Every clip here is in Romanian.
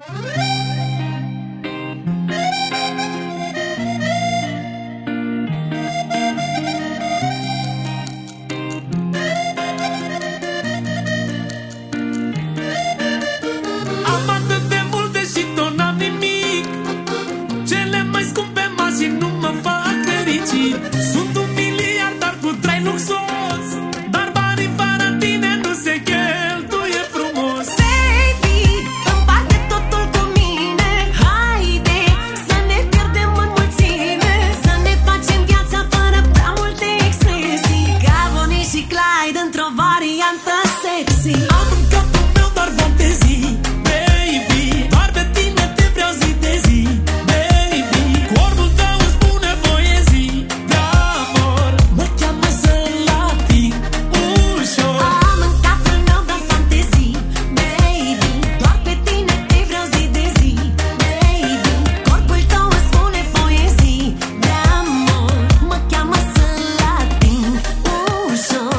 Am atât de multe și tot n-am nimic. Cele mai scumpe mașini nu mă fac fericit. Sunt un miliardar cu trai luxos, dar banii fără tine nu se cheltuie frumos. Baby, împarte totul cu mine. Haide să ne pierdem în mulțime, să ne facem viața fără prea multe expresii, ca Bonnie și Clyde într-o variantă sexy. Am în capul meu doar fantezii, baby. Doar pe tine te vreau zi de zi, baby. Corpul tău îmi spune poezii de amor, mă cheamă să-l ating ușor. Am în capul meu doar fantezii, baby. Doar pe tine te vreau zi de zi, baby. Corpul tău îmi spune poezii de amor, mă cheamă să-l ating ușor.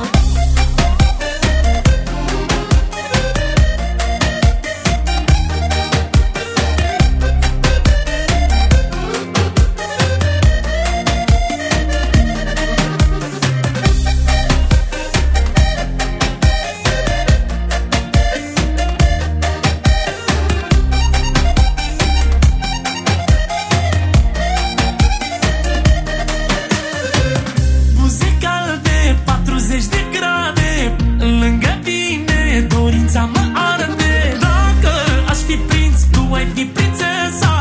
Buze calde, 40 de grade, lângă tine dorința mă arde. Dacă aș fi prinț, tu ai fi prințesa